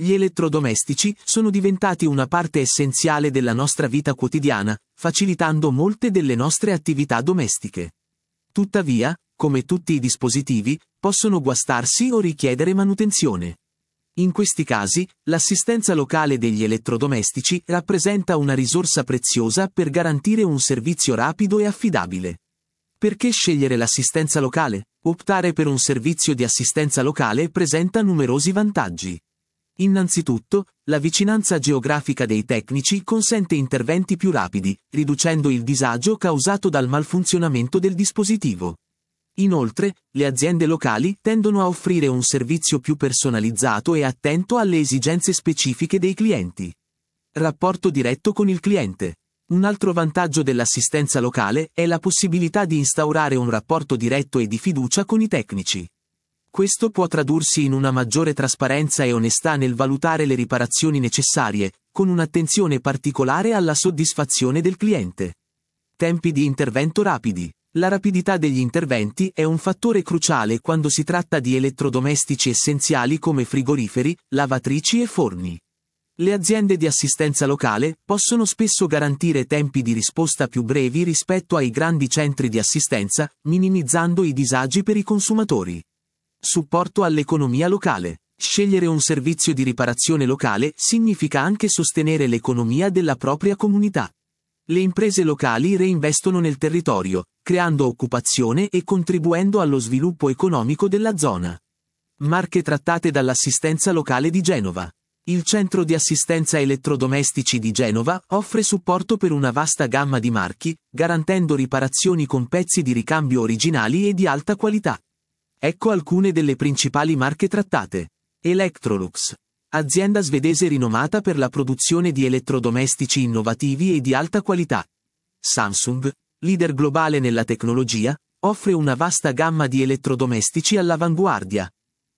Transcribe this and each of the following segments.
Gli elettrodomestici sono diventati una parte essenziale della nostra vita quotidiana, facilitando molte delle nostre attività domestiche. Tuttavia, come tutti i dispositivi, possono guastarsi o richiedere manutenzione. In questi casi, l'assistenza locale degli elettrodomestici rappresenta una risorsa preziosa per garantire un servizio rapido e affidabile. Perché scegliere l'assistenza locale? Optare per un servizio di assistenza locale presenta numerosi vantaggi. Innanzitutto, la vicinanza geografica dei tecnici consente interventi più rapidi, riducendo il disagio causato dal malfunzionamento del dispositivo. Inoltre, le aziende locali tendono a offrire un servizio più personalizzato e attento alle esigenze specifiche dei clienti. Rapporto diretto con il cliente. Un altro vantaggio dell'assistenza locale è la possibilità di instaurare un rapporto diretto e di fiducia con i tecnici. Questo può tradursi in una maggiore trasparenza e onestà nel valutare le riparazioni necessarie, con un'attenzione particolare alla soddisfazione del cliente. Tempi di intervento rapidi. La rapidità degli interventi è un fattore cruciale quando si tratta di elettrodomestici essenziali come frigoriferi, lavatrici e forni. Le aziende di assistenza locale possono spesso garantire tempi di risposta più brevi rispetto ai grandi centri di assistenza, minimizzando i disagi per i consumatori. Supporto all'economia locale. Scegliere un servizio di riparazione locale significa anche sostenere l'economia della propria comunità. Le imprese locali reinvestono nel territorio, creando occupazione e contribuendo allo sviluppo economico della zona. Marche trattate dall'assistenza locale di Genova. Il centro di assistenza elettrodomestici di Genova offre supporto per una vasta gamma di marchi, garantendo riparazioni con pezzi di ricambio originali e di alta qualità. Ecco alcune delle principali marche trattate. Electrolux. Azienda svedese rinomata per la produzione di elettrodomestici innovativi e di alta qualità. Samsung, leader globale nella tecnologia, offre una vasta gamma di elettrodomestici all'avanguardia.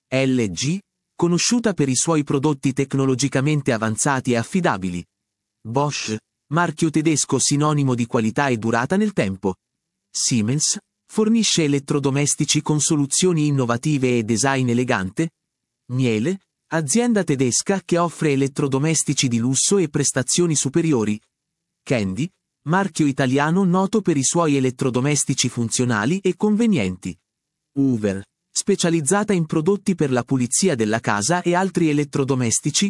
LG, conosciuta per i suoi prodotti tecnologicamente avanzati e affidabili. Bosch, marchio tedesco sinonimo di qualità e durata nel tempo. Siemens, fornisce elettrodomestici con soluzioni innovative e design elegante. Miele, azienda tedesca che offre elettrodomestici di lusso e prestazioni superiori. Candy, marchio italiano noto per i suoi elettrodomestici funzionali e convenienti. Hoover, specializzata in prodotti per la pulizia della casa e altri elettrodomestici.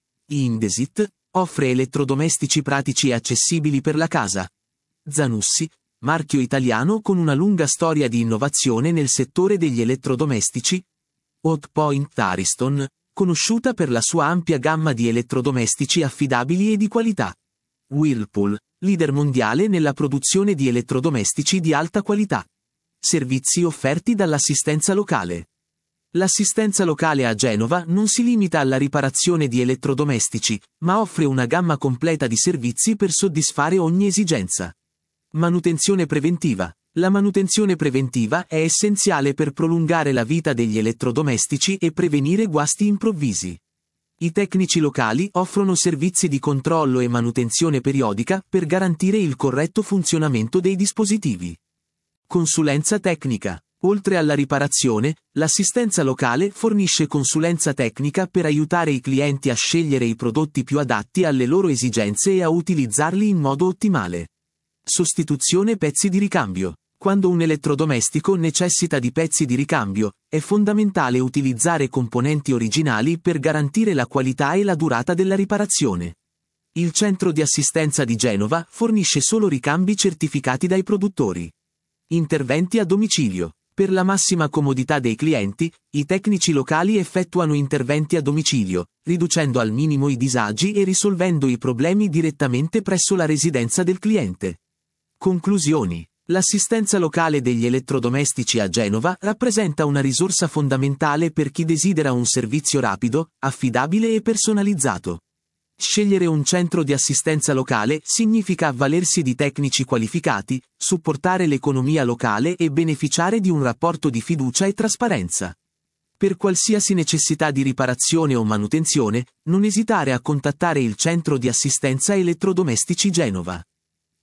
Indesit, offre elettrodomestici pratici e accessibili per la casa. Zanussi, marchio italiano con una lunga storia di innovazione nel settore degli elettrodomestici. Hotpoint Ariston, conosciuta per la sua ampia gamma di elettrodomestici affidabili e di qualità. Whirlpool, leader mondiale nella produzione di elettrodomestici di alta qualità. Servizi offerti dall'assistenza locale. L'assistenza locale a Genova non si limita alla riparazione di elettrodomestici, ma offre una gamma completa di servizi per soddisfare ogni esigenza. Manutenzione preventiva. La manutenzione preventiva è essenziale per prolungare la vita degli elettrodomestici e prevenire guasti improvvisi. I tecnici locali offrono servizi di controllo e manutenzione periodica per garantire il corretto funzionamento dei dispositivi. Consulenza tecnica. Oltre alla riparazione, l'assistenza locale fornisce consulenza tecnica per aiutare i clienti a scegliere i prodotti più adatti alle loro esigenze e a utilizzarli in modo ottimale. Sostituzione pezzi di ricambio. Quando un elettrodomestico necessita di pezzi di ricambio, è fondamentale utilizzare componenti originali per garantire la qualità e la durata della riparazione. Il centro di assistenza di Genova fornisce solo ricambi certificati dai produttori. Interventi a domicilio. Per la massima comodità dei clienti, i tecnici locali effettuano interventi a domicilio, riducendo al minimo i disagi e risolvendo i problemi direttamente presso la residenza del cliente. Conclusioni. L'assistenza locale degli elettrodomestici a Genova rappresenta una risorsa fondamentale per chi desidera un servizio rapido, affidabile e personalizzato. Scegliere un centro di assistenza locale significa avvalersi di tecnici qualificati, supportare l'economia locale e beneficiare di un rapporto di fiducia e trasparenza. Per qualsiasi necessità di riparazione o manutenzione, non esitare a contattare il centro di assistenza elettrodomestici Genova.